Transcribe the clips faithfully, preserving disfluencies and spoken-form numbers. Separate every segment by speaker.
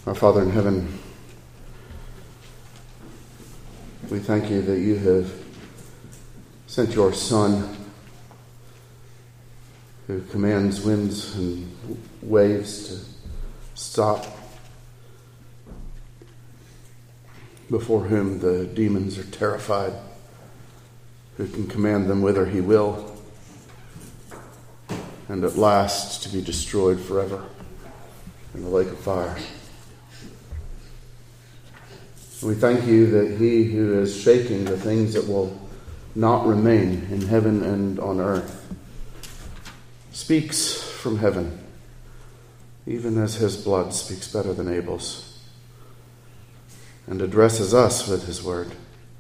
Speaker 1: Our Father in heaven, we thank you that you have sent your Son, who commands winds and waves to stop, before whom the demons are terrified, who can command them whither he will, and at last to be destroyed forever in the lake of fire. We thank you that he who is shaking the things that will not remain in heaven and on earth speaks from heaven, even as his blood speaks better than Abel's, and addresses us with his word.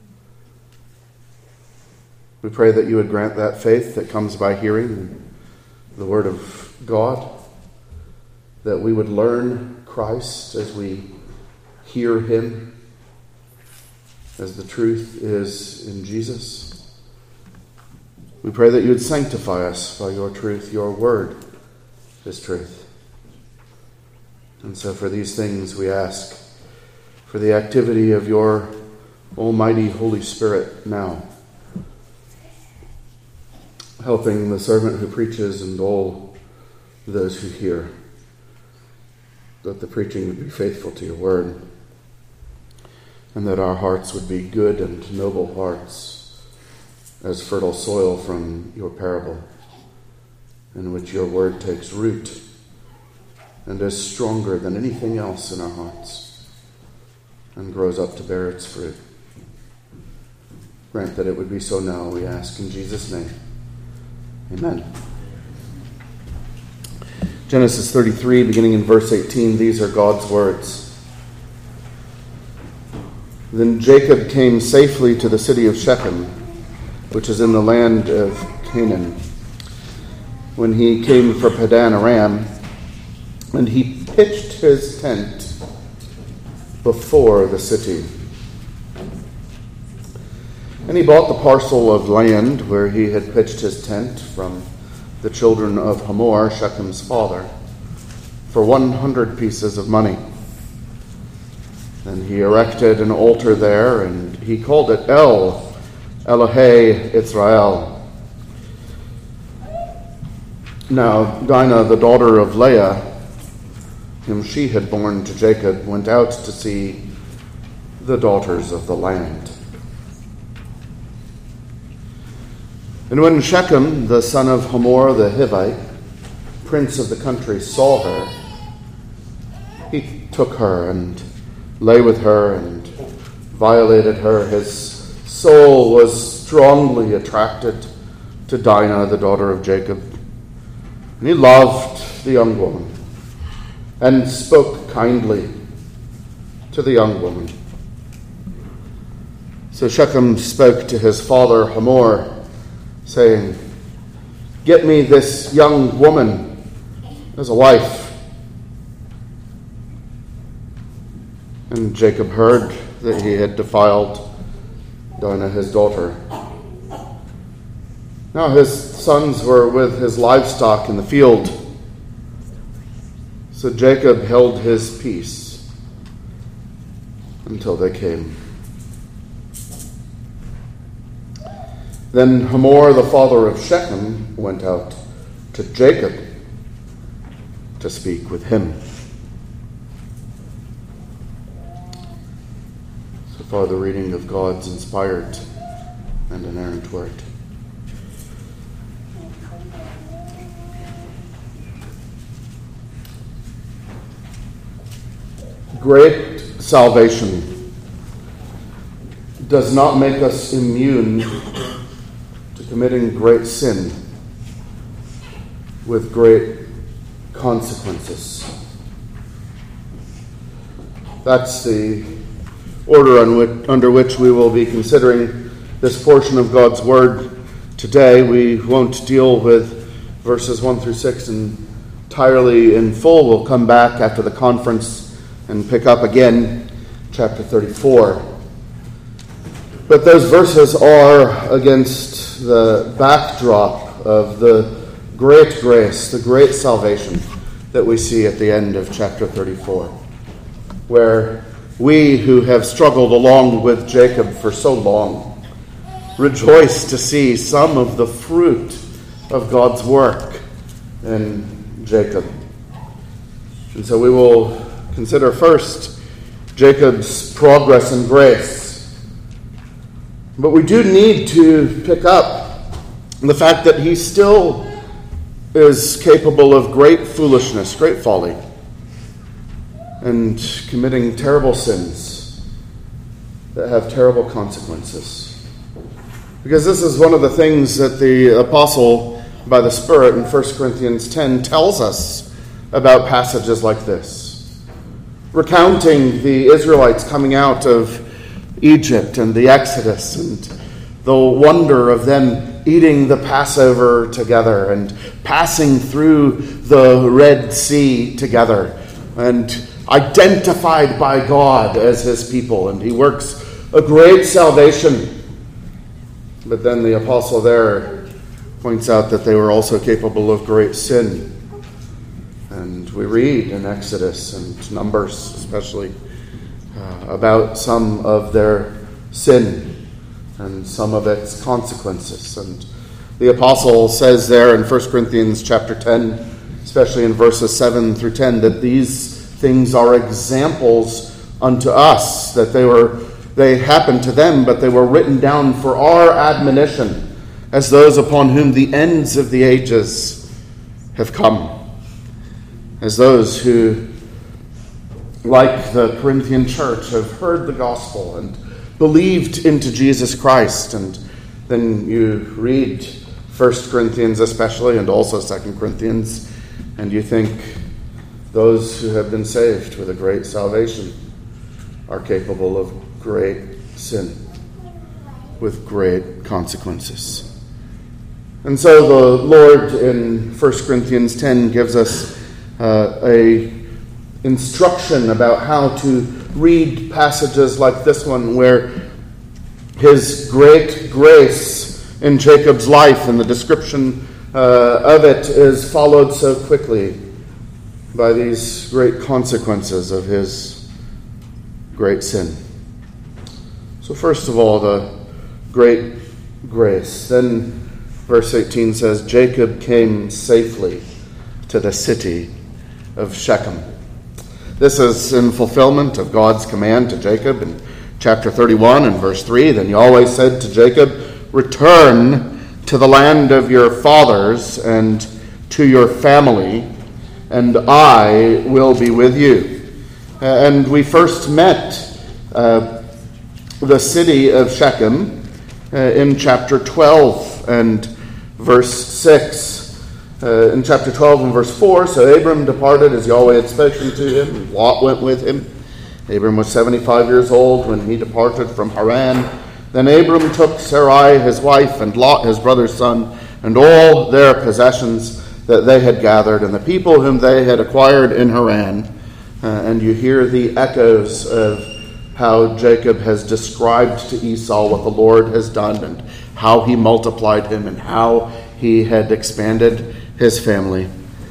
Speaker 1: We pray that you would grant that faith that comes by hearing the word of God, that we would learn Christ as we hear him, as the truth is in Jesus. We pray that you would sanctify us by your truth. Your word is truth. And so for these things we ask for the activity of your almighty Holy Spirit now, helping the servant who preaches and all those who hear, that the preaching would be faithful to your word, and that our hearts would be good and noble hearts, as fertile soil from your parable, in which your word takes root and is stronger than anything else in our hearts and grows up to bear its fruit. Grant that it would be so now, we ask in Jesus' name. Amen. Genesis thirty-three, beginning in verse eighteen, these are God's words. Then Jacob came safely to the city of Shechem, which is in the land of Canaan, when he came from Padan Aram, and he pitched his tent before the city. And he bought the parcel of land where he had pitched his tent from the children of Hamor, Shechem's father, for one hundred pieces of money. Then he erected an altar there, and he called it El Elohei Israel. Now Dinah, the daughter of Leah, whom she had borne to Jacob, went out to see the daughters of the land. And when Shechem, the son of Hamor the Hivite, prince of the country, saw her, he took her and lay with her and violated her. His soul was strongly attracted to Dinah, the daughter of Jacob. And he loved the young woman and spoke kindly to the young woman. So Shechem spoke to his father Hamor, saying, "Get me this young woman as a wife." And Jacob heard that he had defiled Dinah, his daughter. Now his sons were with his livestock in the field. So Jacob held his peace until they came. Then Hamor, the father of Shechem, went out to Jacob to speak with him. So far, the reading of God's inspired and inerrant word. Great salvation does not make us immune to committing great sin with great consequences. That's the order on which, under which we will be considering this portion of God's Word today. We won't deal with verses one through six entirely in full. We'll come back after the conference and pick up again chapter thirty-four. But those verses are against the backdrop of the great grace, the great salvation that we see at the end of chapter thirty-four. where we who have struggled along with Jacob for so long rejoice to see some of the fruit of God's work in Jacob. And so we will consider first Jacob's progress in grace. But we do need to pick up the fact that he still is capable of great foolishness, great folly, and committing terrible sins that have terrible consequences. Because this is one of the things that the apostle, by the Spirit, in First Corinthians ten tells us about passages like this, recounting the Israelites coming out of Egypt and the Exodus and the wonder of them eating the Passover together and passing through the Red Sea together and identified by God as his people. And he works a great salvation. But then the apostle there points out that they were also capable of great sin. And we read in Exodus and Numbers especially uh, about some of their sin and some of its consequences. And the apostle says there in First Corinthians chapter ten, especially in verses seven through ten, that these things are examples unto us, that they were they happened to them, but they were written down for our admonition, as those upon whom the ends of the ages have come, as those who, like the Corinthian church, have heard the gospel and believed into Jesus Christ. And then you read First Corinthians especially, and also Second Corinthians, and you think those who have been saved with a great salvation are capable of great sin with great consequences. And so the Lord in First Corinthians ten gives us uh, a instruction about how to read passages like this one, where his great grace in Jacob's life and the description uh, of it is followed so quickly by these great consequences of his great sin. So first of all, the great grace. Then verse eighteen says, Jacob came safely to the city of Shechem. This is in fulfillment of God's command to Jacob in chapter thirty-one and verse three. Then Yahweh said to Jacob, return to the land of your fathers and to your family, and I will be with you. And we first met uh, the city of Shechem uh, in chapter twelve and verse six. Uh, in chapter twelve and verse four, so Abram departed as Yahweh had spoken to him, and Lot went with him. Abram was seventy-five years old when he departed from Haran. Then Abram took Sarai his wife, and Lot his brother's son, and all their possessions that they had gathered, and the people whom they had acquired in Haran. Uh, and you hear the echoes of how Jacob has described to Esau what the Lord has done, and how he multiplied him, and how he had expanded his family.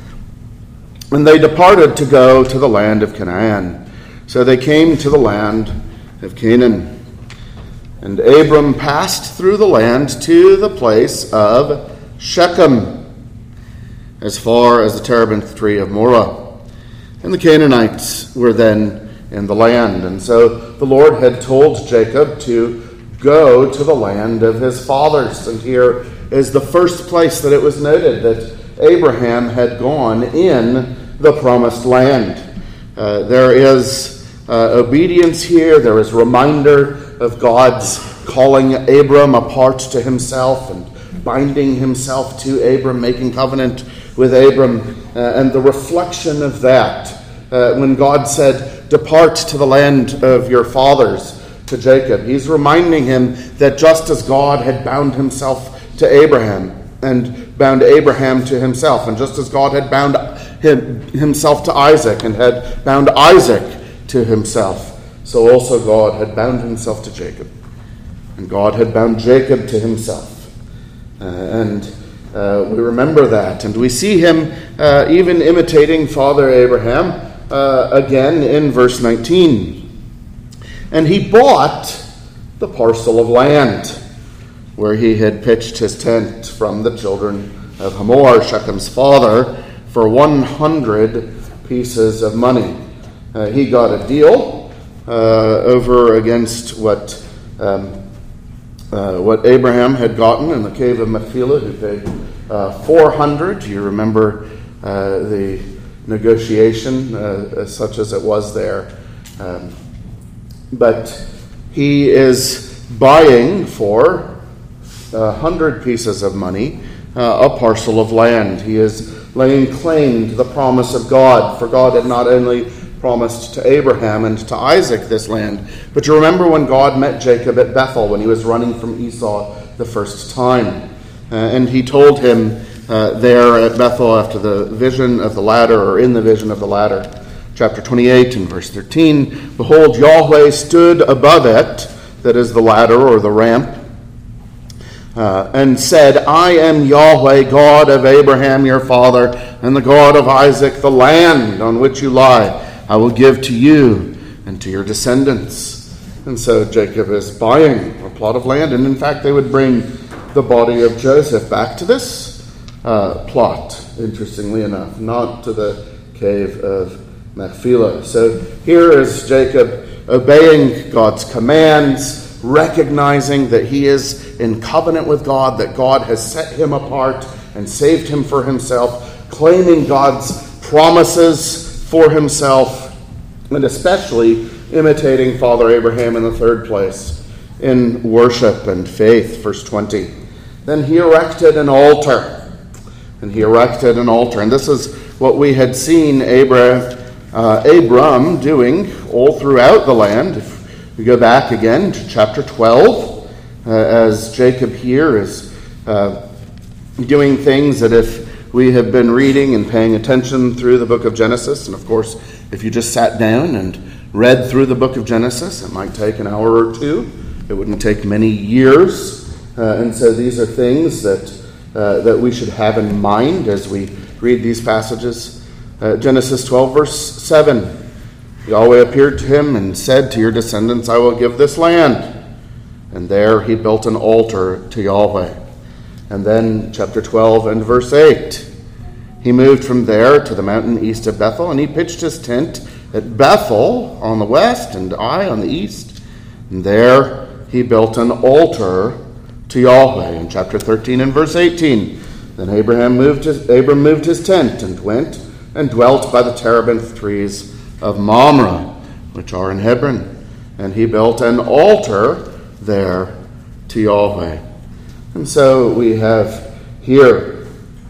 Speaker 1: And they departed to go to the land of Canaan. So they came to the land of Canaan. And Abram passed through the land to the place of Shechem, as far as the terebinth tree of Moreh. And the Canaanites were then in the land. And so the Lord had told Jacob to go to the land of his fathers. And here is the first place that it was noted that Abraham had gone in the promised land. Uh, there is uh, obedience here. There is reminder of God's calling Abram apart to himself and binding himself to Abram, making covenant with Abram. Uh, and the reflection of that, uh, when God said, depart to the land of your fathers, to Jacob, he's reminding him that just as God had bound himself to Abraham and bound Abraham to himself, and just as God had bound him, himself to Isaac and had bound Isaac to himself, so also God had bound himself to Jacob, and God had bound Jacob to himself. Uh, and uh, we remember that, and we see him uh, even imitating Father Abraham uh, again in verse nineteen. And he bought the parcel of land where he had pitched his tent from the children of Hamor, Shechem's father, for one hundred pieces of money. Uh, he got a deal uh, over against what um, uh, what Abraham had gotten in the cave of Machpelah, who paid uh, four hundred. You remember uh, the negotiation, uh, such as it was there. Um, but he is buying for a hundred pieces of money uh, a parcel of land. He is laying claim to the promise of God, for God had not only promised to Abraham and to Isaac this land, but you remember when God met Jacob at Bethel when he was running from Esau the first time, uh, and he told him uh, there at Bethel after the vision of the ladder, or in the vision of the ladder, chapter twenty-eight and verse thirteen, behold, Yahweh stood above it, that is the ladder or the ramp, Uh, and said, I am Yahweh, God of Abraham your father, and the God of Isaac. The land on which you lie I will give to you and to your descendants. And so Jacob is buying a plot of land, and in fact they would bring the body of Joseph back to this uh, plot, interestingly enough, not to the cave of Machpelah. So here is Jacob obeying God's commands, recognizing that he is in covenant with God, that God has set him apart and saved him for himself, claiming God's promises for himself, and especially imitating Father Abraham in the third place in worship and faith. Verse twenty. Then he erected an altar. And he erected an altar. And this is what we had seen Abram, uh, Abram doing all throughout the land. If we go back again to chapter twelve, uh, as Jacob here is uh, doing things that if we have been reading and paying attention through the book of Genesis, and of course, if you just sat down and read through the book of Genesis, it might take an hour or two. It wouldn't take many years. Uh, and so these are things that uh, that we should have in mind as we read these passages. Uh, Genesis twelve, verse seven. Yahweh appeared to him and said to your descendants, I will give this land. And there he built an altar to Yahweh. And then chapter twelve and verse eight. He moved from there to the mountain east of Bethel, and he pitched his tent at Bethel on the west and Ai on the east. And there he built an altar to Yahweh. In chapter thirteen and verse eighteen. Then Abraham moved his, Abram moved his tent and went and dwelt by the terebinth trees of Mamre, which are in Hebron. And he built an altar there to Yahweh. And so we have here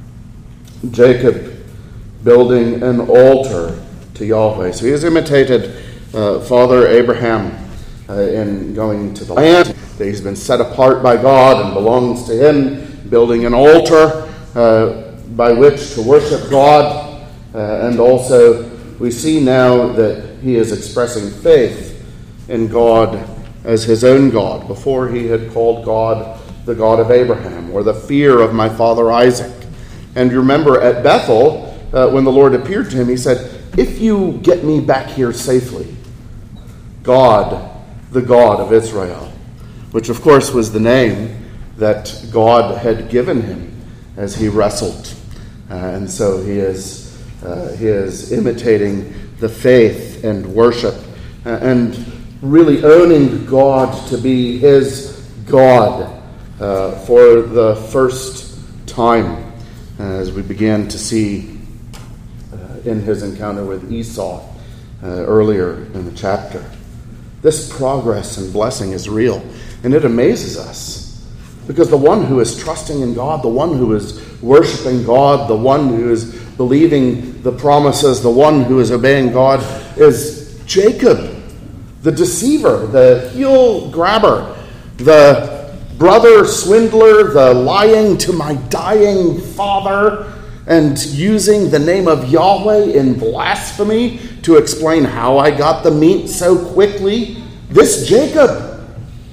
Speaker 1: Jacob building an altar to Yahweh. So he has imitated uh, Father Abraham uh, in going to the land that he's been set apart by God and belongs to him, building an altar uh, by which to worship God. Uh, and also we see now that he is expressing faith in God as his own God. Before he had called God the God of Abraham, or the fear of my father Isaac. And you remember at Bethel, uh, when the Lord appeared to him, he said, if you get me back here safely, God, the God of Israel, which of course was the name that God had given him as he wrestled. Uh, and so he is uh, he is imitating the faith and worship uh, and really owning God to be his God uh, for the first time, uh, as we began to see uh, in his encounter with Esau uh, earlier in the chapter. This progress and blessing is real, and it amazes us, because the one who is trusting in God, the one who is worshiping God, the one who is believing the promises, the one who is obeying God is Jacob, the deceiver, the heel grabber, the brother swindler, the lying to my dying father, and using the name of Yahweh in blasphemy to explain how I got the meat so quickly. This Jacob,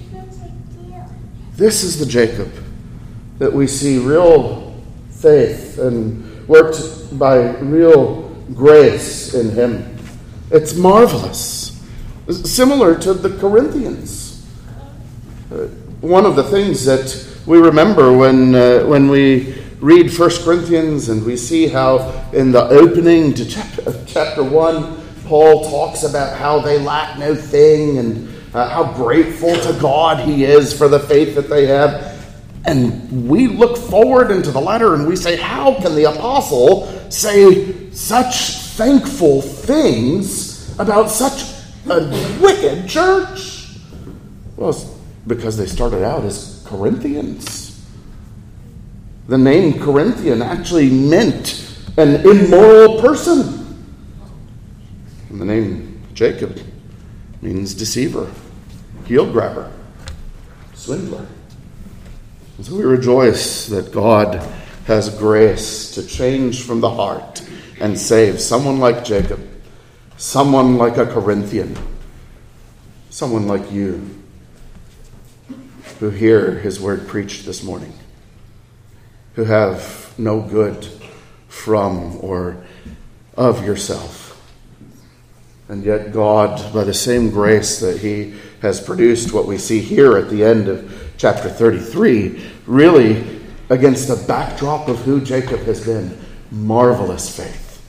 Speaker 1: this is the Jacob that we see real faith and worked by real grace in him. It's marvelous. Similar to the Corinthians. Uh, one of the things that we remember when uh, when we read First Corinthians and we see how in the opening to chapter, chapter one, Paul talks about how they lack no thing and uh, how grateful to God he is for the faith that they have. And we look forward into the letter and we say, how can the apostle say such thankful things about such a wicked church? Well, it's because they started out as Corinthians. The name Corinthian actually meant an immoral person. And the name Jacob means deceiver, heel grabber, swindler. And so we rejoice that God has grace to change from the heart and save someone like Jacob, someone like a Corinthian, someone like you who hear his word preached this morning, who have no good from or of yourself. And yet God, by the same grace that he has produced what we see here at the end of chapter thirty-three, really, against the backdrop of who Jacob has been, marvelous faith,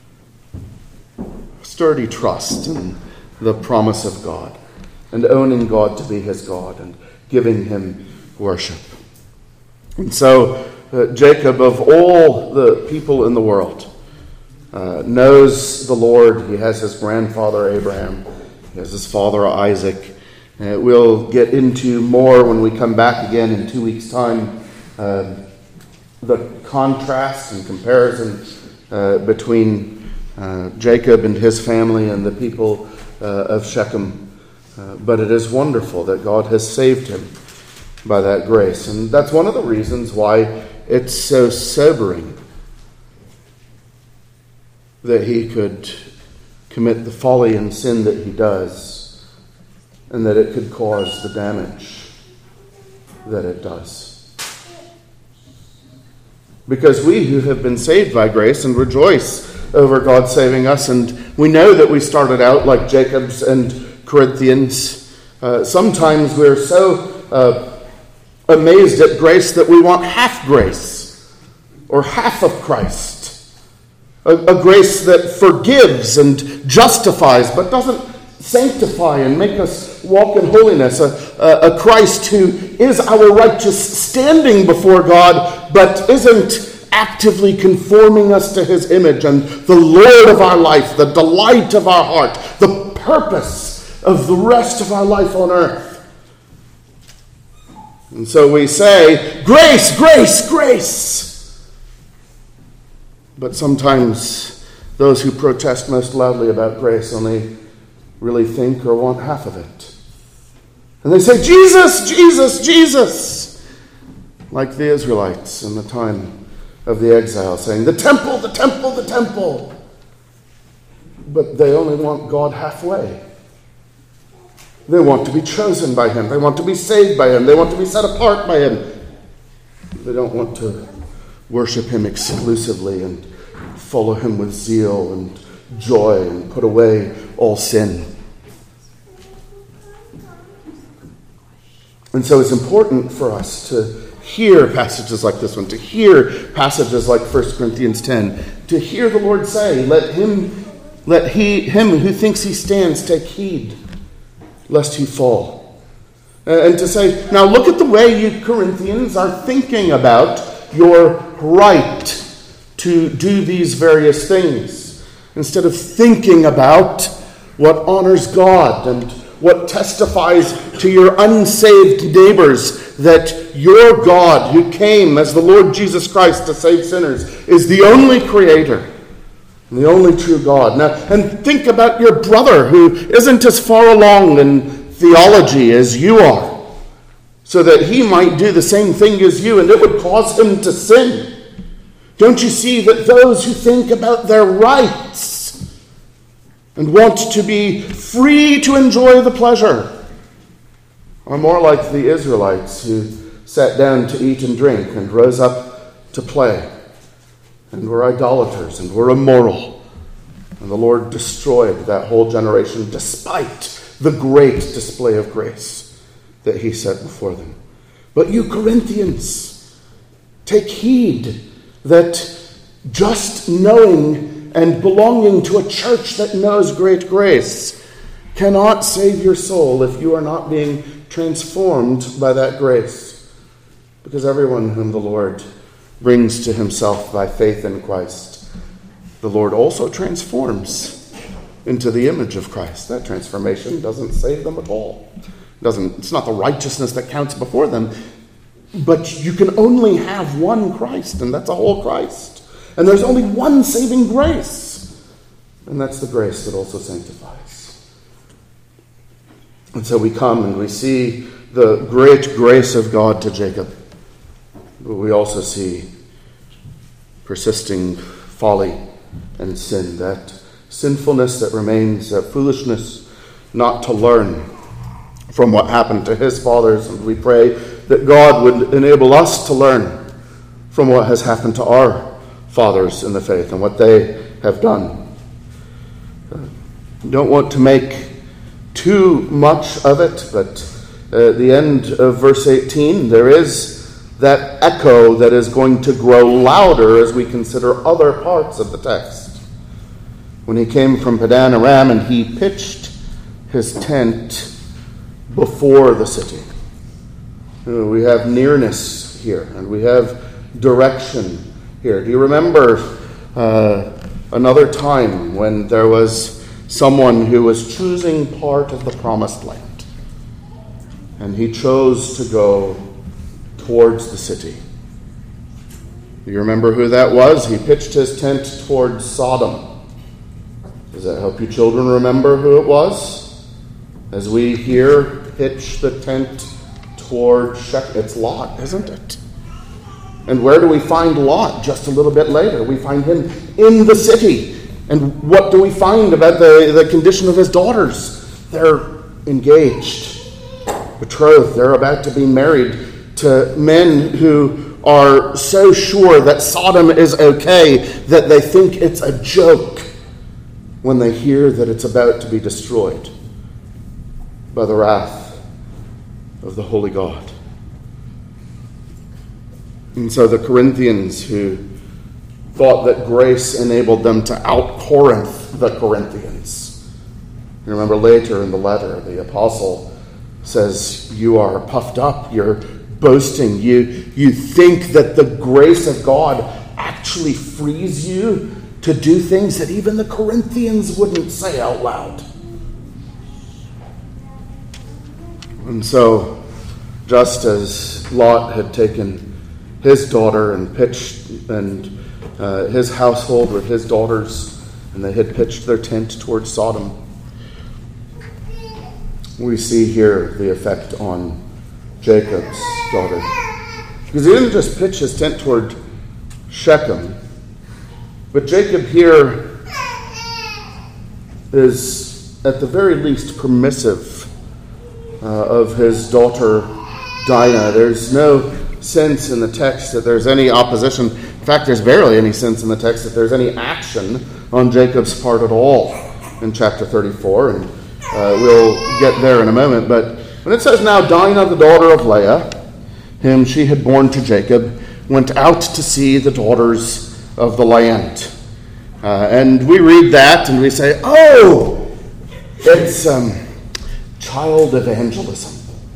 Speaker 1: sturdy trust in the promise of God, and owning God to be his God, and giving him worship. And so uh, Jacob, of all the people in the world, uh, knows the Lord. He has his grandfather Abraham. He has his father Isaac. Uh, we'll get into more when we come back again in two weeks' time. Uh, the contrast and comparison uh, between uh, Jacob and his family and the people uh, of Shechem. Uh, but it is wonderful that God has saved him by that grace. And that's one of the reasons why it's so sobering that he could commit the folly and sin that he does, and that it could cause the damage that it does. Because we who have been saved by grace and rejoice over God saving us, and we know that we started out like Jacob's and Corinthians, uh, sometimes we're so uh, amazed at grace that we want half grace or half of Christ. A, a grace that forgives and justifies but doesn't sanctify and make us walk in holiness. A, a, a Christ who is our righteous standing before God but isn't actively conforming us to his image, and the Lord of our life, the delight of our heart, the purpose of the rest of our life on earth. And so we say, grace, grace, grace. But sometimes those who protest most loudly about grace only really think or want half of it. And they say, Jesus, Jesus, Jesus. Like the Israelites in the time of the exile, saying, the temple, the temple, the temple. But they only want God halfway. They want to be chosen by him. They want to be saved by him. They want to be set apart by him. They don't want to worship him exclusively and follow him with zeal and joy and put away all sin. And so it's important for us to hear passages like this one, to hear passages like First Corinthians ten, to hear the Lord say, let him, let he, him who thinks he stands take heed, lest he fall. And to say, now look at the way you Corinthians are thinking about your right to do these various things, instead of thinking about what honors God and what testifies to your unsaved neighbors that your God, who came as the Lord Jesus Christ to save sinners, is the only creator and the only true God. Now, and think about your brother who isn't as far along in theology as you are, so that he might do the same thing as you and it would cause him to sin. Don't you see that those who think about their rights and want to be free to enjoy the pleasure are more like the Israelites who sat down to eat and drink and rose up to play and were idolaters and were immoral And the Lord destroyed that whole generation despite the great display of grace that he set before them. But you Corinthians, take heed that just knowing and belonging to a church that knows great grace cannot save your soul if you are not being transformed by that grace. Because everyone whom the Lord brings to himself by faith in Christ, the Lord also transforms into the image of Christ. That transformation doesn't save them at all. It doesn't, it's not the righteousness that counts before them, but you can only have one Christ, and that's a whole Christ. And there's only one saving grace, and that's the grace that also sanctifies. And so we come and we see the great grace of God to Jacob, but we also see persisting folly and sin, that sinfulness that remains, that foolishness not to learn from what happened to his fathers. And we pray that God would enable us to learn from what has happened to our fathers in the faith and what they have done. I don't want to make too much of it, but at the end of verse eighteen, there is that echo that is going to grow louder as we consider other parts of the text. When he came from Padan Aram, and he pitched his tent before the city. We have nearness here, and we have direction here. Do you remember uh, another time when there was someone who was choosing part of the promised land, and he chose to go towards the city? Do you remember who that was? He pitched his tent towards Sodom. Does that help you children remember who it was? As we here pitch the tent toward Shechem. It's Lot, isn't it? And where do we find Lot just a little bit later? We find him in the city. And what do we find about the, the condition of his daughters? They're engaged, betrothed. They're about to be married to men who are so sure that Sodom is okay that they think it's a joke when they hear that it's about to be destroyed by the wrath of the holy God. And so the Corinthians, who thought that grace enabled them to out-Corinth the Corinthians. You remember later in the letter, the apostle says, you are puffed up, you're boasting, you, you think that the grace of God actually frees you to do things that even the Corinthians wouldn't say out loud. And so, just as Lot had taken his daughter and pitched, and uh, his household with his daughters, and they had pitched their tent towards Sodom, we see here the effect on Jacob's daughter. Because he didn't just pitch his tent toward Shechem, but Jacob here is at the very least permissive uh, of his daughter Dinah. There's no sense in the text that there's any opposition. In fact, there's barely any sense in the text that there's any action on Jacob's part at all in chapter thirty-four, and uh, we'll get there in a moment. But when it says, now Dinah, the daughter of Leah, whom she had borne to Jacob, went out to see the daughters of the land. Uh, and we read that and we say, oh, it's um, child evangelism,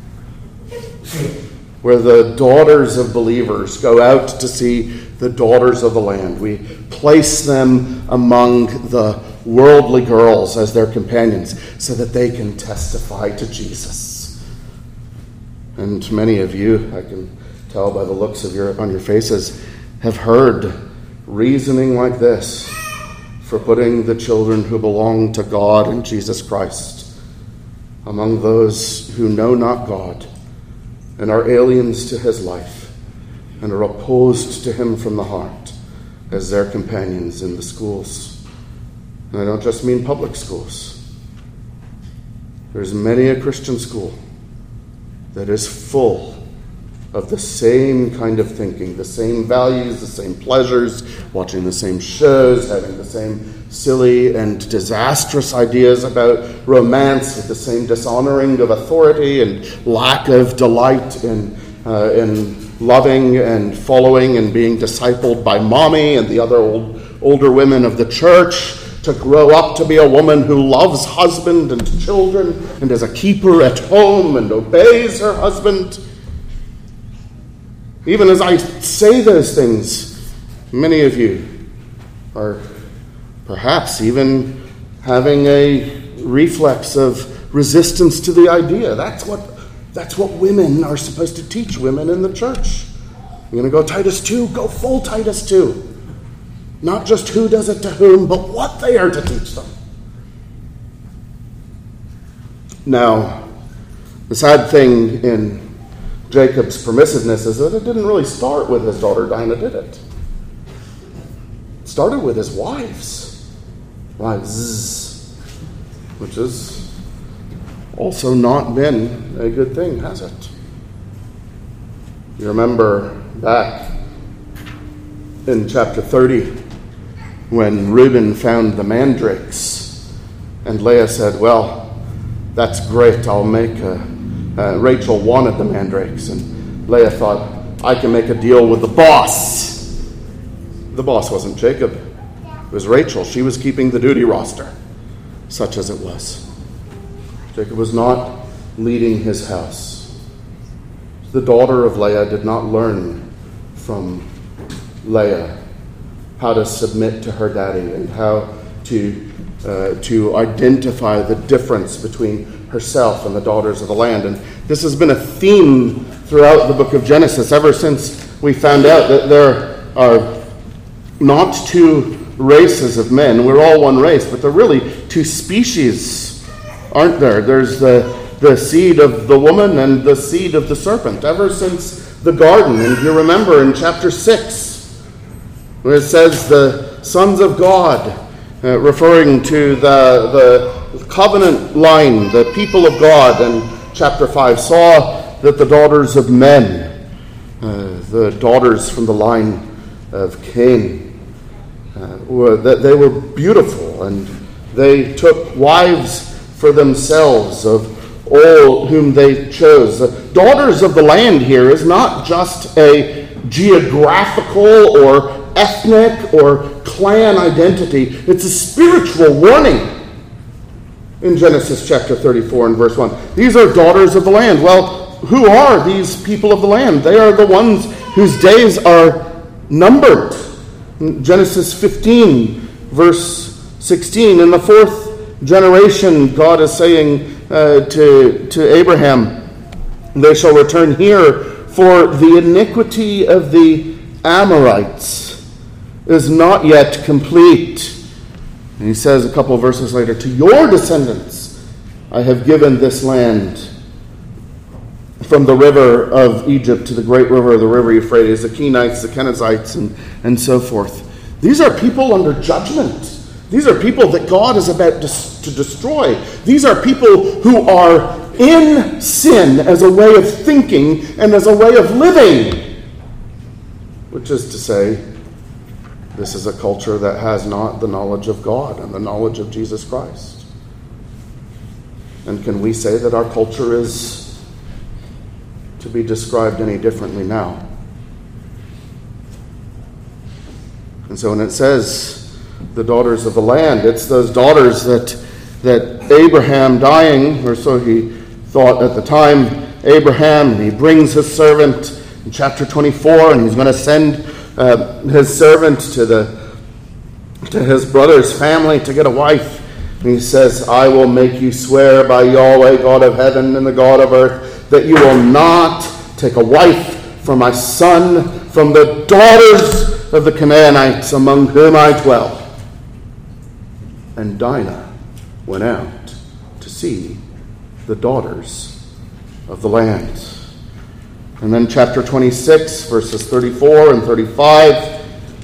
Speaker 1: where the daughters of believers go out to see the daughters of the land. We place them among the worldly girls as their companions so that they can testify to Jesus. And many of you, I can tell by the looks of your on your faces, have heard reasoning like this for putting the children who belong to God and Jesus Christ among those who know not God and are aliens to his life and are opposed to him from the heart as their companions in the schools. And I don't just mean public schools. There's many a Christian school that is full of the same kind of thinking, the same values, the same pleasures, watching the same shows, having the same silly and disastrous ideas about romance, with the same dishonoring of authority and lack of delight in, uh, in loving and following and being discipled by mommy and the other old, older women of the church, to grow up to be a woman who loves husband and children and is a keeper at home and obeys her husband. Even as I say those things, many of you are perhaps even having a reflex of resistance to the idea. That's what that's what women are supposed to teach women in the church. You're going to go Titus two? Go full Titus two. Not just who does it to whom, but what they are to teach them. Now, the sad thing in Jacob's permissiveness is that it didn't really start with his daughter Dinah, did it? It started with his wives. Wives. Which has also not been a good thing, has it? You remember back in chapter thirty, when Reuben found the mandrakes, and Leah said, well, that's great, I'll make a... Uh, Rachel wanted the mandrakes, and Leah thought, I can make a deal with the boss. The boss wasn't Jacob. It was Rachel. She was keeping the duty roster, such as it was. Jacob was not leading his house. The daughter of Leah did not learn from Leah how to submit to her daddy and how to uh, to identify the difference between herself and the daughters of the land. And this has been a theme throughout the book of Genesis ever since we found out that there are not two races of men. We're all one race, but there are really two species, aren't there? There's the, the seed of the woman and the seed of the serpent, ever since the garden. And you remember in chapter six, where it says the sons of God, uh, referring to the, the covenant line, the people of God, and chapter five, saw that the daughters of men, uh, the daughters from the line of Cain, uh, were, that they were beautiful, and they took wives for themselves of all whom they chose. The daughters of the land here is not just a geographical or ethnic or clan identity. It's a spiritual warning. In Genesis chapter thirty-four and verse one. These are daughters of the land. Well, who are these people of the land? They are the ones whose days are numbered. In Genesis fifteen, verse sixteen. In the fourth generation, God is saying uh, to, to Abraham, they shall return here, for the iniquity of the Amorites is not yet complete. And he says a couple of verses later, to your descendants I have given this land, from the river of Egypt to the great river, the river Euphrates, the Kenites, the Kenizzites, and, and so forth. These are people under judgment. These are people that God is about to, to destroy. These are people who are in sin as a way of thinking and as a way of living. Which is to say, this is a culture that has not the knowledge of God and the knowledge of Jesus Christ. And can we say that our culture is to be described any differently now? And so when it says the daughters of the land, it's those daughters that that Abraham dying, or so he thought at the time, Abraham, and he brings his servant in chapter twenty-four, and he's going to send uh, his servant to the to his brother's family to get a wife. And he says, I will make you swear by Yahweh, God of heaven and the God of earth, that you will not take a wife for my son from the daughters of the Canaanites among whom I dwell. And Dinah went out to see the daughters of the land. And then chapter twenty-six, verses thirty-four and thirty-five.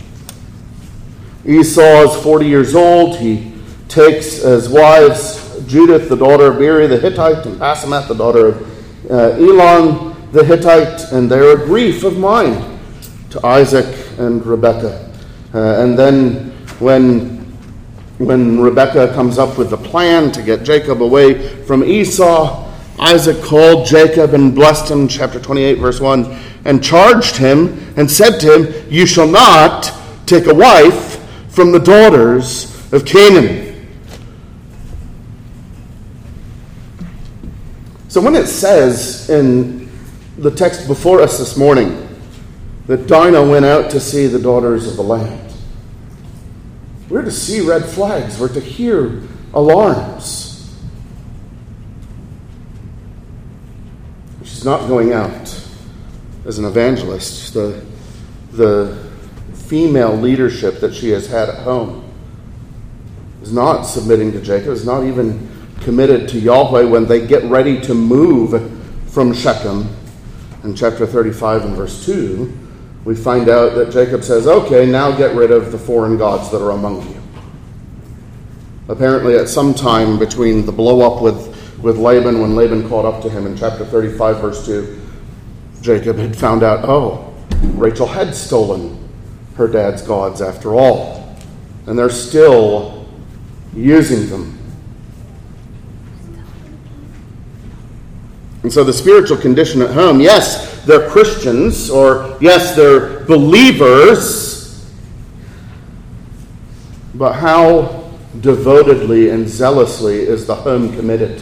Speaker 1: Esau is forty years old. He takes as wives Judith, the daughter of Beeri the Hittite, and Basemath, the daughter of uh, Elon. the Hittite, and they're a grief of mine to Isaac and Rebekah. Uh, and then when, when Rebekah comes up with the plan to get Jacob away from Esau, Isaac called Jacob and blessed him, chapter twenty-eight, verse one, and charged him and said to him, "You shall not take a wife from the daughters of Canaan." So when it says in the text before us this morning that Dinah went out to see the daughters of the land, we're to see red flags. We're to hear alarms. She's not going out as an evangelist. The, the female leadership that she has had at home is not submitting to Jacob, is not even committed to Yahweh when they get ready to move from Shechem. In chapter thirty-five and verse two, we find out that Jacob says, "Okay, now get rid of the foreign gods that are among you." Apparently at some time between the blow-up with, with Laban, when Laban caught up to him in chapter thirty-five, verse two, Jacob had found out, oh, Rachel had stolen her dad's gods after all. And they're still using them. And so the spiritual condition at home, yes, they're Christians, or yes, they're believers, but how devotedly and zealously is the home committed?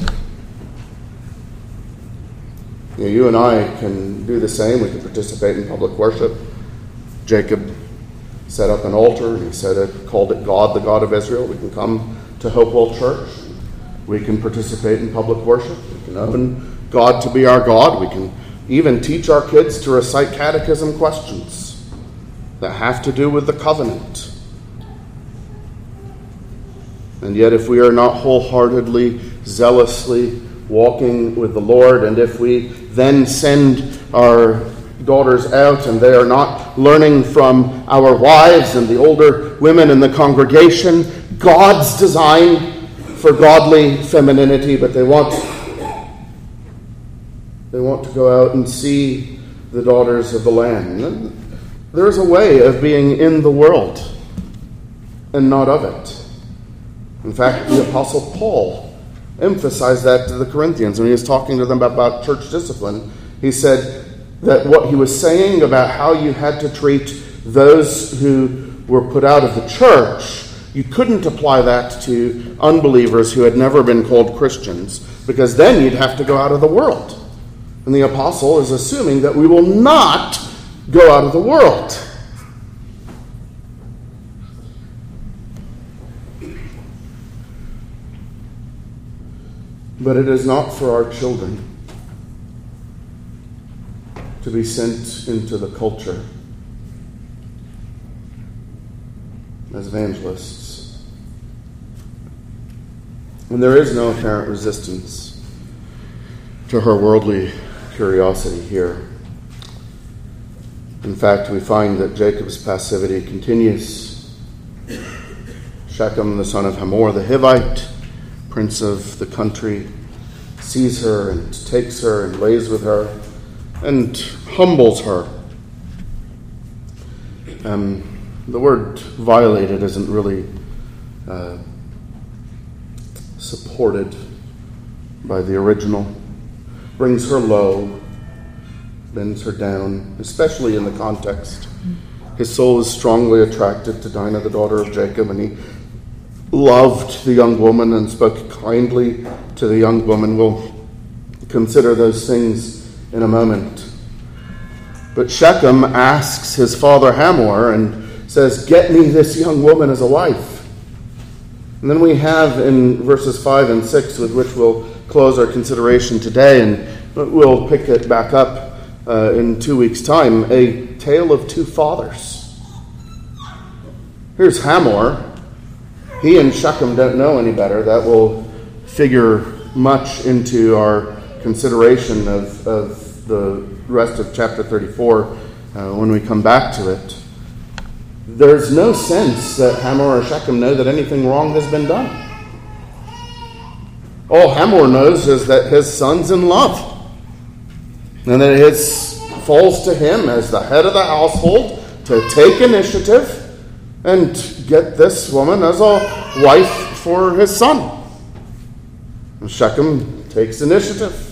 Speaker 1: You know, you and I can do the same. We can participate in public worship. Jacob set up an altar, and he said it, called it God, the God of Israel. We can come to Hopewell Church. We can participate in public worship. We can open God to be our God. We can even teach our kids to recite catechism questions that have to do with the covenant. And yet if we are not wholeheartedly, zealously walking with the Lord, and if we then send our daughters out and they are not learning from our wives and the older women in the congregation God's design for godly femininity, but they want They want to go out and see the daughters of the land. There's a way of being in the world and not of it. In fact, the Apostle Paul emphasized that to the Corinthians when he was talking to them about church discipline. He said that what he was saying about how you had to treat those who were put out of the church, you couldn't apply that to unbelievers who had never been called Christians, because then you'd have to go out of the world. And the apostle is assuming that we will not go out of the world. But it is not for our children to be sent into the culture as evangelists. And there is no apparent resistance to her worldly curiosity here. In fact, we find that Jacob's passivity continues. Shechem, the son of Hamor, the Hivite, prince of the country, sees her and takes her and lays with her and humbles her. Um, the word violated isn't really uh, supported by the original. Brings her low, bends her down, especially in the context. His soul is strongly attracted to Dinah, the daughter of Jacob, and he loved the young woman and spoke kindly to the young woman. We'll consider those things in a moment. But Shechem asks his father Hamor and says, "Get me this young woman as a wife." And then we have in verses five and six, with which we'll close our consideration today, and we'll pick it back up uh, in two weeks' time, a tale of two fathers. Here's Hamor. He and Shechem don't know any better. That will figure much into our consideration of, of the rest of chapter thirty-four uh, when we come back to it. There's no sense that Hamor or Shechem know that anything wrong has been done. All Hamor knows is that his son's in love. And that it falls to him as the head of the household to take initiative and get this woman as a wife for his son. And Shechem takes initiative.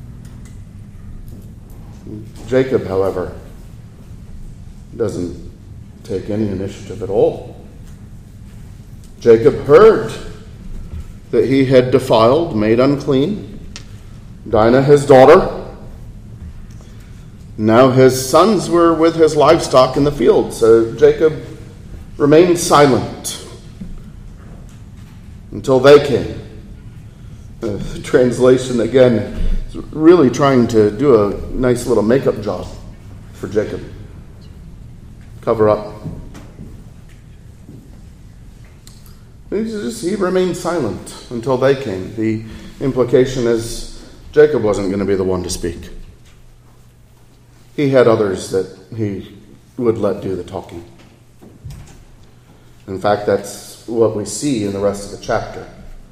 Speaker 1: Jacob, however, doesn't take any initiative at all. Jacob heard that he had defiled, made unclean Dinah, his daughter. Now his sons were with his livestock in the field, so Jacob remained silent until they came. Uh, the translation, again, is really trying to do a nice little makeup job for Jacob. Cover up. He, just, he remained silent until they came. The implication is Jacob wasn't going to be the one to speak. He had others that he would let do the talking. In fact, that's what we see in the rest of the chapter.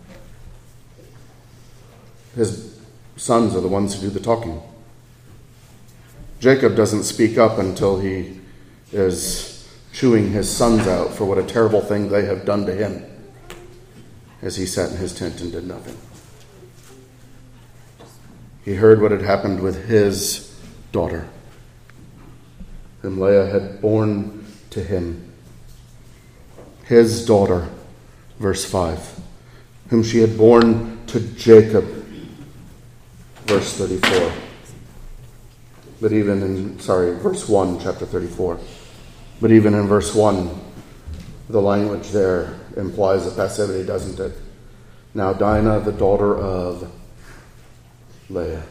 Speaker 1: His sons are the ones who do the talking. Jacob doesn't speak up until he is chewing his sons out for what a terrible thing they have done to him as he sat in his tent and did nothing. He heard what had happened with his daughter, whom Leah had borne to him. His daughter, verse five, whom she had borne to Jacob, verse thirty-four. But even in, sorry, verse one, chapter thirty-four. But even in verse one, the language there implies a passivity, doesn't it? Now Dinah, the daughter of Leah.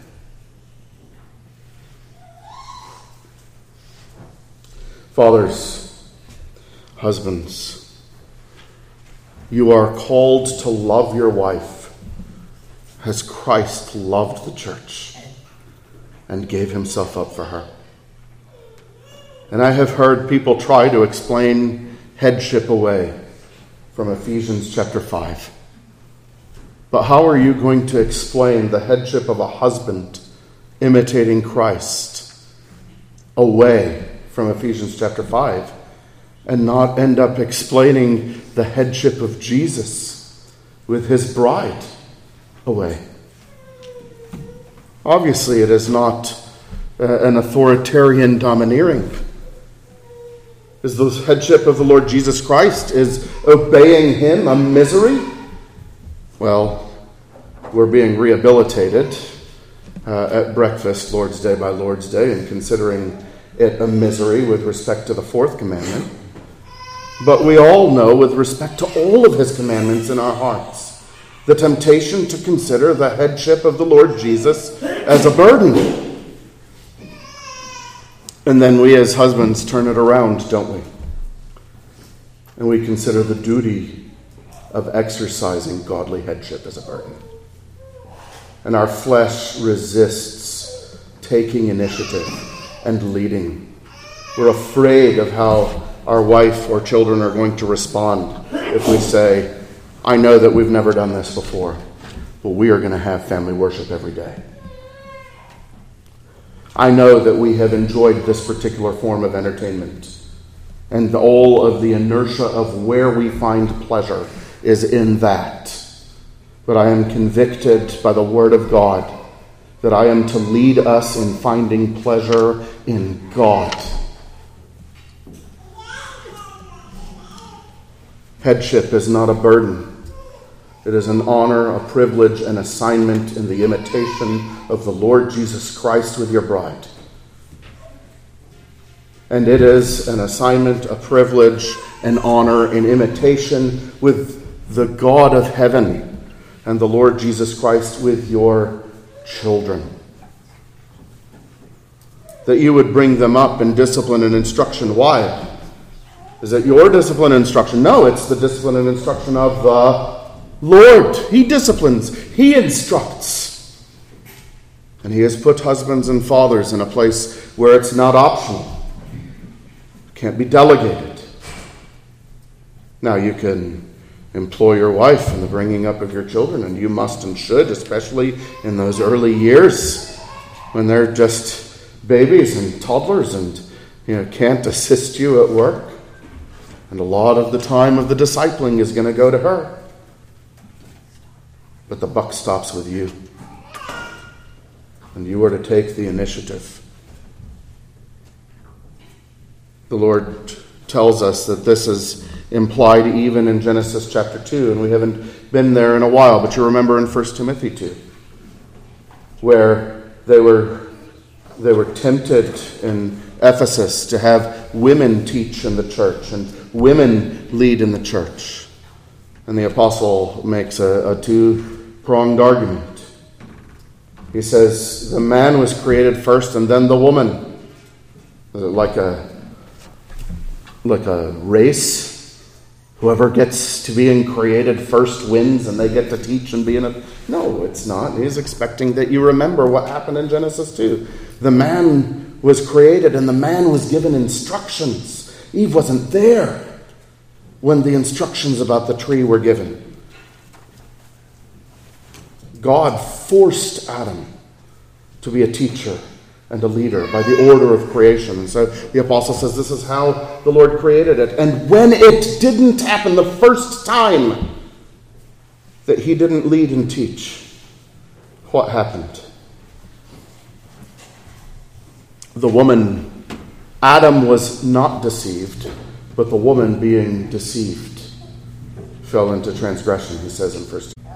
Speaker 1: Fathers, husbands, you are called to love your wife as Christ loved the church and gave himself up for her. And I have heard people try to explain headship away from Ephesians chapter five. But how are you going to explain the headship of a husband imitating Christ away from Ephesians chapter five and not end up explaining the headship of Jesus with his bride away? Obviously, it is not uh, an authoritarian domineering. Is the headship of the Lord Jesus Christ, is obeying him a misery? Well, we're being rehabilitated uh, at breakfast, Lord's Day by Lord's Day, and considering it a misery with respect to the fourth commandment. But we all know, with respect to all of his commandments in our hearts, the temptation to consider the headship of the Lord Jesus as a burden. And then we as husbands turn it around, don't we? And we consider the duty of exercising godly headship as a burden. And our flesh resists taking initiative and leading. We're afraid of how our wife or children are going to respond if we say, I know that we've never done this before, but we are going to have family worship every day. I know that we have enjoyed this particular form of entertainment, and all of the inertia of where we find pleasure is in that. But I am convicted by the Word of God that I am to lead us in finding pleasure in God. Headship is not a burden. It is an honor, a privilege, an assignment in the imitation of the Lord Jesus Christ with your bride. And it is an assignment, a privilege, an honor in imitation with the God of heaven and the Lord Jesus Christ with your children. That you would bring them up in discipline and instruction. Why? Is it your discipline and instruction? No, it's the discipline and instruction of the Lord. He disciplines. He instructs. And he has put husbands and fathers in a place where it's not optional. It can't be delegated. Now you can employ your wife in the bringing up of your children, and you must and should, especially in those early years when they're just babies and toddlers and, you know, can't assist you at work. And a lot of the time of the discipling is going to go to her. But the buck stops with you. And you are to take the initiative. The Lord tells us that this is implied even in Genesis chapter two, and we haven't been there in a while, but you remember in First Timothy two, where they were they were tempted in Ephesus to have women teach in the church and women lead in the church. And the apostle makes a, a two-pronged argument. He says, the man was created first and then the woman. Like a like a race. Whoever gets to being created first wins and they get to teach and be in it. No, it's not. He's expecting that you remember what happened in Genesis two. The man was created and the man was given instructions. Eve wasn't there when the instructions about the tree were given. God forced Adam to be a teacher and a leader by the order of creation. And so the apostle says this is how the Lord created it. And when it didn't happen the first time that he didn't lead and teach, what happened? The woman, Adam was not deceived, but the woman being deceived fell into transgression, he says in First Timothy.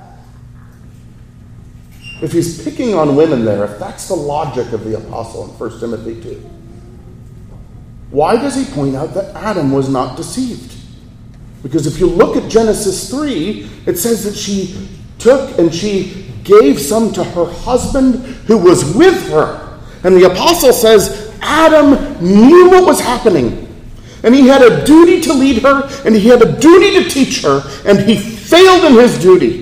Speaker 1: If he's picking on women there, if that's the logic of the apostle in First Timothy two, why does he point out that Adam was not deceived? Because if you look at Genesis three, it says that she took and she gave some to her husband who was with her. And the apostle says Adam knew what was happening. And he had a duty to lead her, and he had a duty to teach her, and he failed in his duty.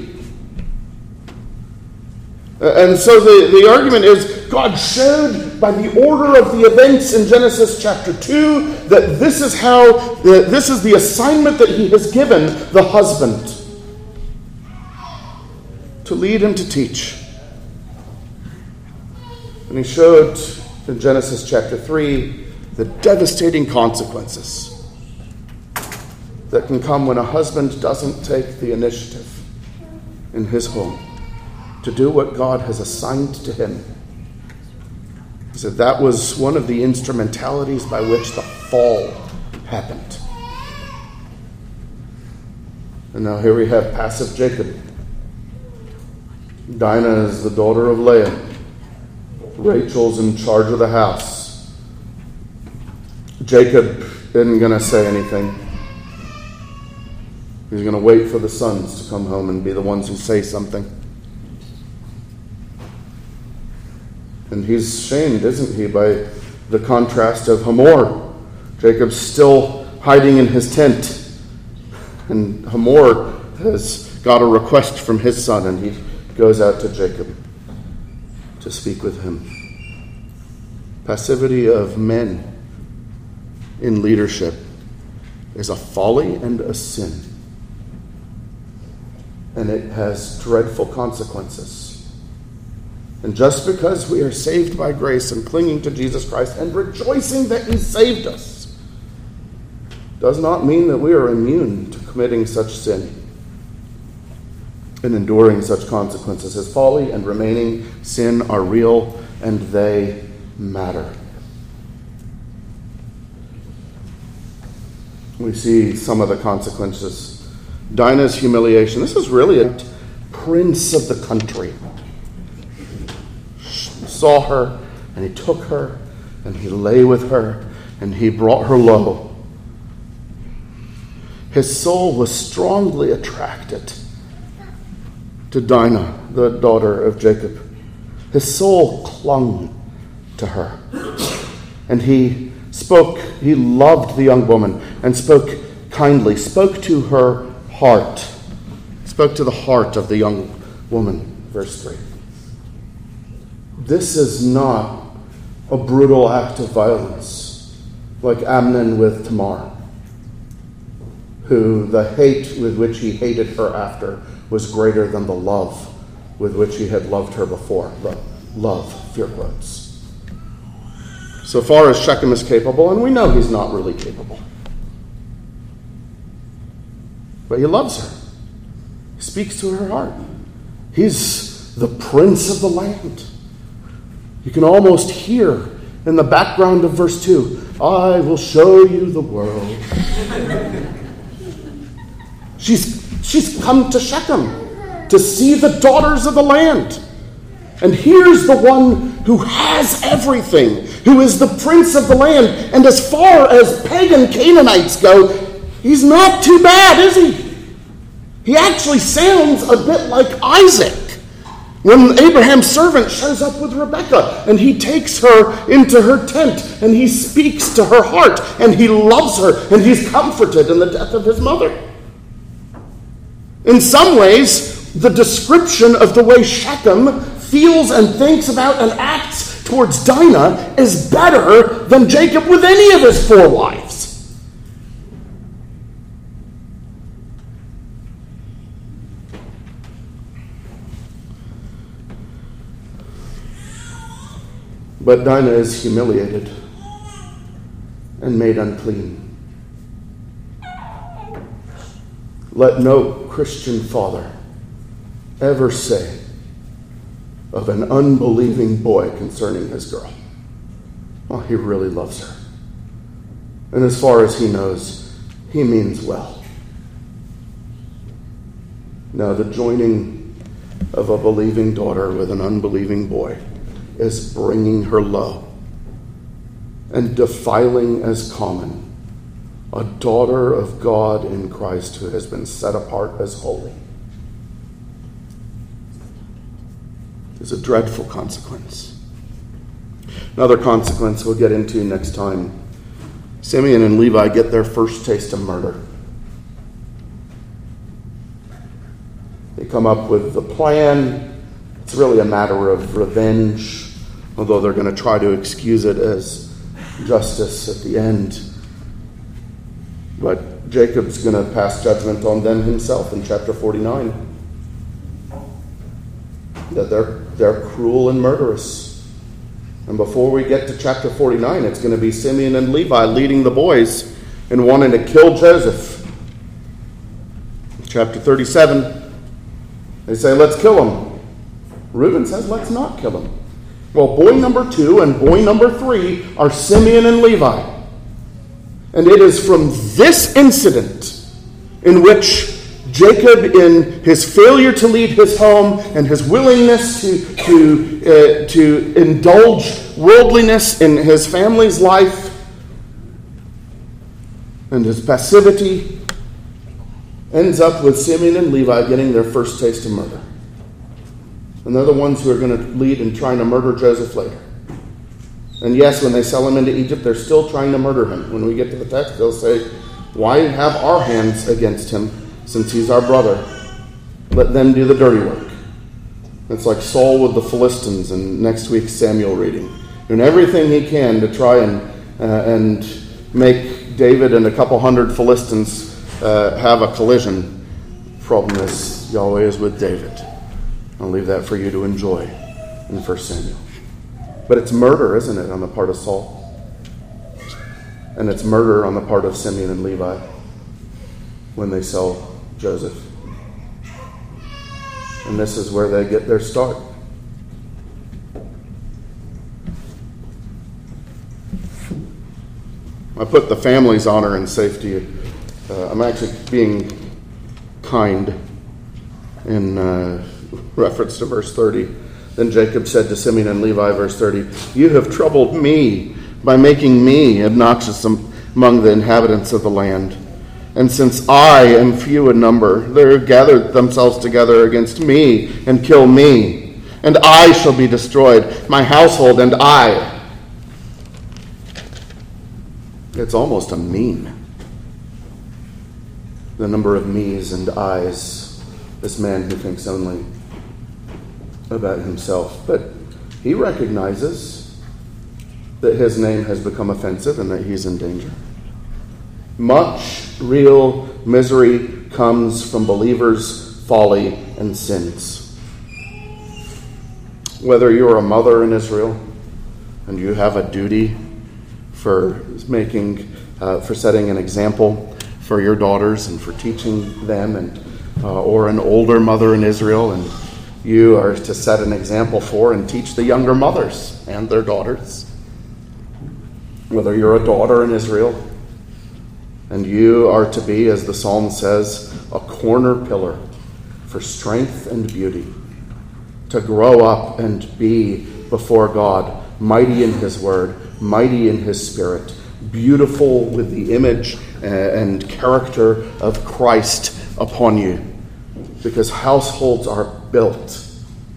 Speaker 1: And so the, the argument is, God showed by the order of the events in Genesis chapter two that this is how, this is the assignment that he has given the husband. To lead and to teach. And he showed in Genesis chapter three the devastating consequences that can come when a husband doesn't take the initiative in his home to do what God has assigned to him. He said that was one of the instrumentalities by which the fall happened. And now here we have passive Jacob. Dinah is the daughter of Leah. Rachel's in charge of the house. Jacob isn't going to say anything. He's going to wait for the sons to come home and be the ones who say something. And he's shamed, isn't he, by the contrast of Hamor. Jacob's still hiding in his tent. And Hamor has got a request from his son, and he goes out to Jacob to speak with him. Passivity of men in leadership is a folly and a sin. And it has dreadful consequences. And just because we are saved by grace and clinging to Jesus Christ and rejoicing that he saved us does not mean that we are immune to committing such sin and enduring such consequences. His folly and remaining sin are real and they matter. We see some of the consequences. Dinah's humiliation. This is really a prince of the country. Saw her, and he took her, and he lay with her, and he brought her low. His soul was strongly attracted to Dinah, the daughter of Jacob. His soul clung to her. And he spoke, he loved the young woman, and spoke kindly, spoke to her heart, spoke to the heart of the young woman. Verse three. This is not a brutal act of violence like Amnon with Tamar, who the hate with which he hated her after was greater than the love with which he had loved her before. The love, fear quotes. So far as Shechem is capable, and we know he's not really capable, but he loves her. He speaks to her heart. He's the prince of the land. You can almost hear in the background of verse two, I will show you the world. she's, she's come to Shechem to see the daughters of the land. And here's the one who has everything, who is the prince of the land. And as far as pagan Canaanites go, he's not too bad, is he? He actually sounds a bit like Isaac when Abraham's servant shows up with Rebekah and he takes her into her tent and he speaks to her heart and he loves her and he's comforted in the death of his mother. In some ways, the description of the way Shechem feels and thinks about and acts towards Dinah is better than Jacob with any of his four wives. But Dinah is humiliated and made unclean. Let no Christian father ever say of an unbelieving boy concerning his girl, well, he really loves her. And as far as he knows, he means well. Now, the joining of a believing daughter with an unbelieving boy is bringing her low and defiling as common a daughter of God in Christ who has been set apart as holy. It's a dreadful consequence. Another consequence we'll get into next time. Simeon and Levi get their first taste of murder. They come up with the plan. It's really a matter of revenge, although they're going to try to excuse it as justice at the end. But Jacob's going to pass judgment on them himself in chapter forty-nine. That they're, they're cruel and murderous. And before we get to chapter forty-nine, it's going to be Simeon and Levi leading the boys in wanting to kill Joseph. Chapter thirty-seven, they say, let's kill him. Reuben says, let's not kill him. Well, boy number two and boy number three are Simeon and Levi. And it is from this incident in which Jacob, in his failure to lead his home and his willingness to, to, uh, to indulge worldliness in his family's life and his passivity, ends up with Simeon and Levi getting their first taste of murder. And they're the ones who are going to lead in trying to murder Joseph later. And yes, when they sell him into Egypt, they're still trying to murder him. When we get to the text, they'll say, why have our hands against him since he's our brother? Let them do the dirty work. It's like Saul with the Philistines in next week's Samuel reading. Doing everything he can to try and, uh, and make David and a couple hundred Philistines uh, have a collision. Problem is, Yahweh is with David. I'll leave that for you to enjoy in First Samuel. But it's murder, isn't it, on the part of Saul? And it's murder on the part of Simeon and Levi when they sell Joseph. And this is where they get their start. I put the family's honor and safety. Uh, I'm actually being kind in uh, reference to verse thirty. Then Jacob said to Simeon and Levi, verse thirty, you have troubled me by making me obnoxious among the inhabitants of the land. And since I am few in number, they have gathered themselves together against me and kill me. And I shall be destroyed, my household and I. It's almost a meme. The number of me's and I's. This man who thinks only about himself. But he recognizes that his name has become offensive and that he's in danger. Much real misery comes from believers' folly and sins. Whether you're a mother in Israel and you have a duty for making, uh, for setting an example for your daughters and for teaching them, and uh, or an older mother in Israel, and you are to set an example for and teach the younger mothers and their daughters. Whether you're a daughter in Israel, and you are to be, as the psalm says, a corner pillar for strength and beauty, to grow up and be before God, mighty in his word, mighty in his spirit, beautiful with the image and character of Christ upon you. Because households are built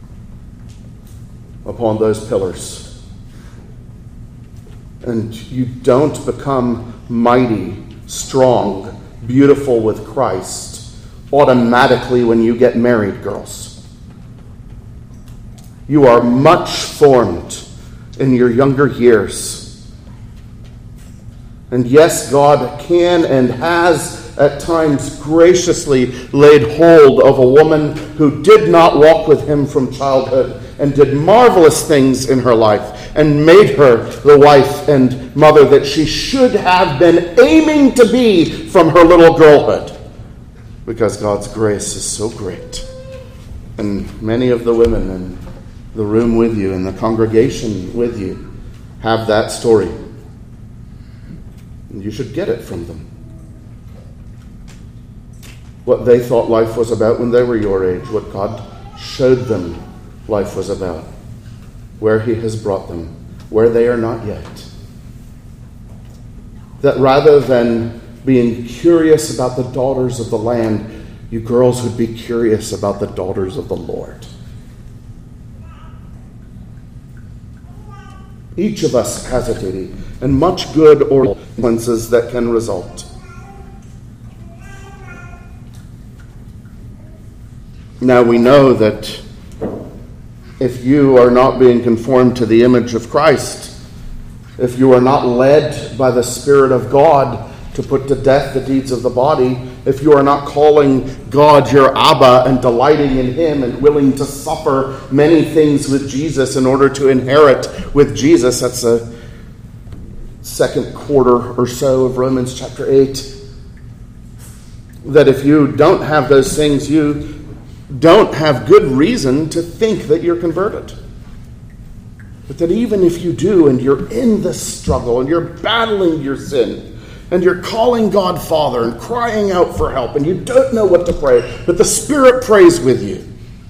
Speaker 1: upon those pillars. And you don't become mighty, strong, beautiful with Christ automatically when you get married, girls. You are much formed in your younger years. And yes, God can and has at times graciously laid hold of a woman who did not walk with him from childhood and did marvelous things in her life and made her the wife and mother that she should have been aiming to be from her little girlhood. Because God's grace is so great. And many of the women in the room with you, in the congregation with you, have that story. And you should get it from them. What they thought life was about when they were your age, what God showed them life was about, where he has brought them, where they are not yet. That rather than being curious about the daughters of the land, you girls would be curious about the daughters of the Lord. Each of us has a duty, and much good or consequences that can result. Now we know that if you are not being conformed to the image of Christ, if you are not led by the Spirit of God to put to death the deeds of the body, if you are not calling God your Abba and delighting in him and willing to suffer many things with Jesus in order to inherit with Jesus, that's the second quarter or so of Romans chapter eight, that if you don't have those things, you don't have good reason to think that you're converted. But that even if you do, and you're in this struggle, and you're battling your sin, and you're calling God Father and crying out for help, and you don't know what to pray, but the Spirit prays with you.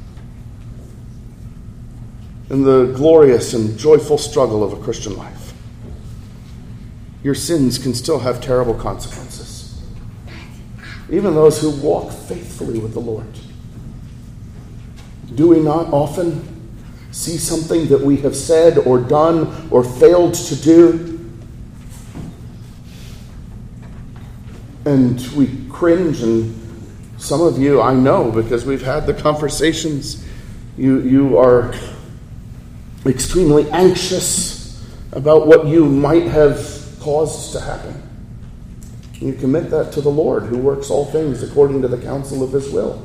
Speaker 1: In the glorious and joyful struggle of a Christian life, your sins can still have terrible consequences. Even those who walk faithfully with the Lord. Do we not often see something that we have said or done or failed to do, and we cringe? And some of you, I know, because we've had the conversations, you, you are extremely anxious about what you might have caused to happen. You commit that to the Lord, who works all things according to the counsel of his will.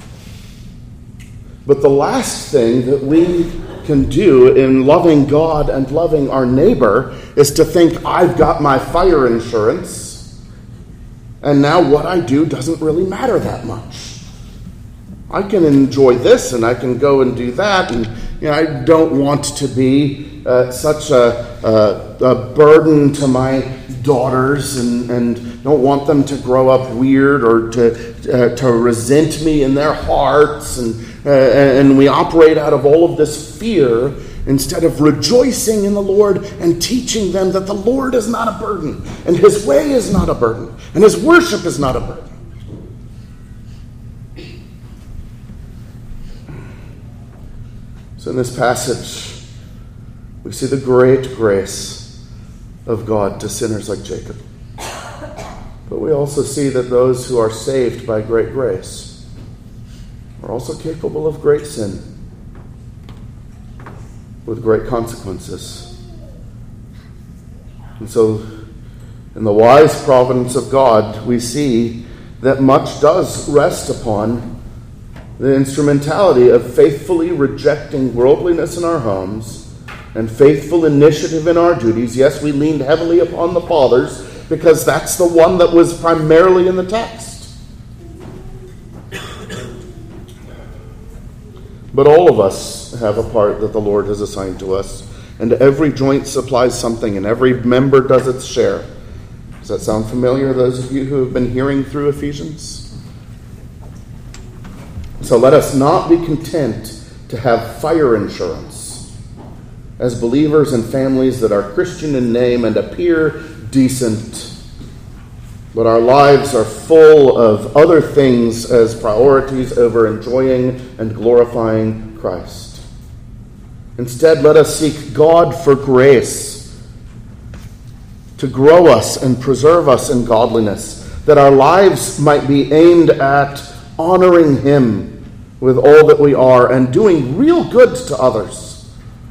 Speaker 1: But the last thing that we can do in loving God and loving our neighbor is to think, I've got my fire insurance, and now what I do doesn't really matter that much. I can enjoy this, and I can go and do that, and you know, I don't want to be uh, such a, a, a burden to my daughters, and, and don't want them to grow up weird or to uh, to resent me in their hearts, and uh, and we operate out of all of this fear instead of rejoicing in the Lord and teaching them that the Lord is not a burden, and his way is not a burden, and his worship is not a burden. So in this passage, we see the great grace of God to sinners like Jacob. But we also see that those who are saved by great grace are also capable of great sin with great consequences. And so, in the wise providence of God, we see that much does rest upon the instrumentality of faithfully rejecting worldliness in our homes and faithful initiative in our duties. Yes, we leaned heavily upon the fathers because that's the one that was primarily in the text. But all of us have a part that the Lord has assigned to us, and every joint supplies something, and every member does its share. Does that sound familiar, those of you who have been hearing through Ephesians? So let us not be content to have fire insurance as believers and families that are Christian in name and appear decent, but our lives are full of other things as priorities over enjoying and glorifying Christ. Instead, let us seek God for grace to grow us and preserve us in godliness, that our lives might be aimed at honoring Him with all that we are and doing real good to others.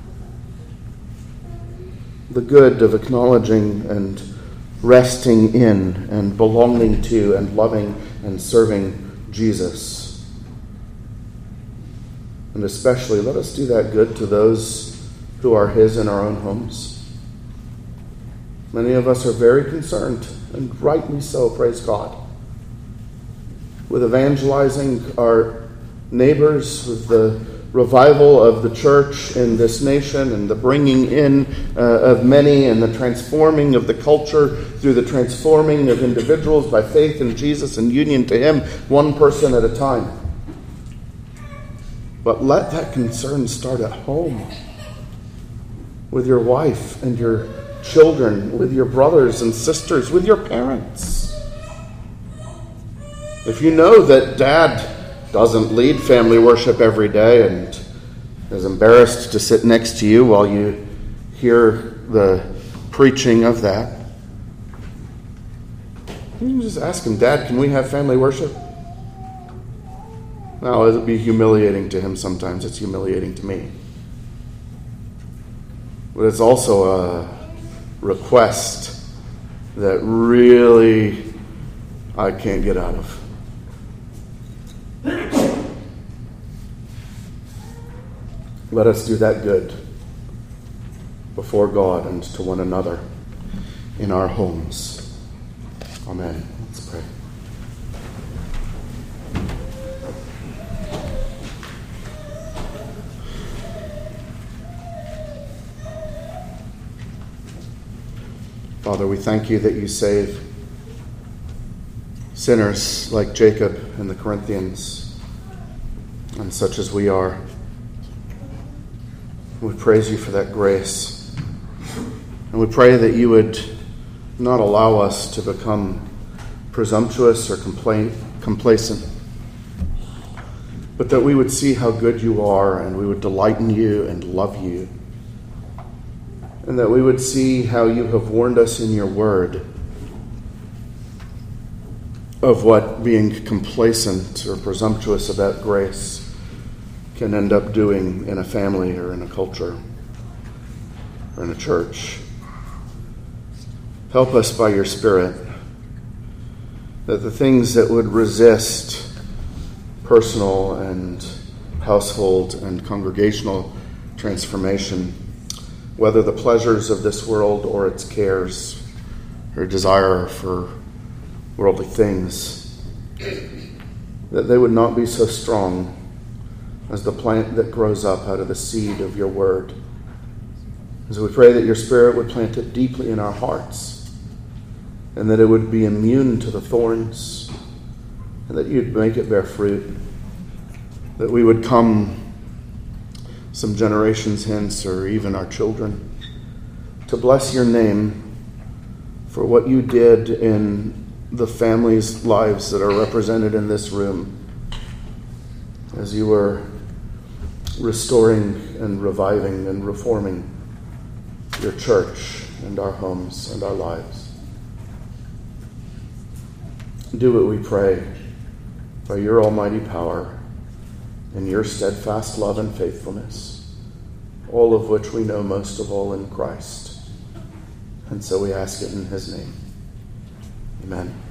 Speaker 1: The good of acknowledging and resting in and belonging to and loving and serving Jesus. And especially, let us do that good to those who are His in our own homes. Many of us are very concerned, and rightly so, praise God, with evangelizing our neighbors, with the revival of the church in this nation and the bringing in uh, of many and the transforming of the culture through the transforming of individuals by faith in Jesus and union to Him, one person at a time. But let that concern start at home, with your wife and your children, with your brothers and sisters, with your parents. If you know that Dad doesn't lead family worship every day and is embarrassed to sit next to you while you hear the preaching of that, you can just ask him, Dad, can we have family worship? Now, it'll be humiliating to him sometimes. It's humiliating to me. But it's also a request that really I can't get out of. Let us do that good before God and to one another in our homes. Amen. Let's pray. Father, we thank you that you save sinners like Jacob and the Corinthians, and such as we are. We praise you for that grace. And we pray that you would not allow us to become presumptuous or complain, complacent, but that we would see how good you are and we would delight in you and love you. And that we would see how you have warned us in your word of what being complacent or presumptuous about grace can end up doing in a family or in a culture or in a church. Help us by your Spirit that the things that would resist personal and household and congregational transformation, whether the pleasures of this world or its cares or desire for worldly things, that they would not be so strong as the plant that grows up out of the seed of your word. As we pray that your Spirit would plant it deeply in our hearts, and that it would be immune to the thorns, and that you'd make it bear fruit, that we would come some generations hence, or even our children, to bless your name for what you did in the families' lives that are represented in this room, as you were restoring and reviving and reforming your church and our homes and our lives. Do it, we pray, by your almighty power and your steadfast love and faithfulness, all of which we know most of all in Christ. And so we ask it in his name. Amen.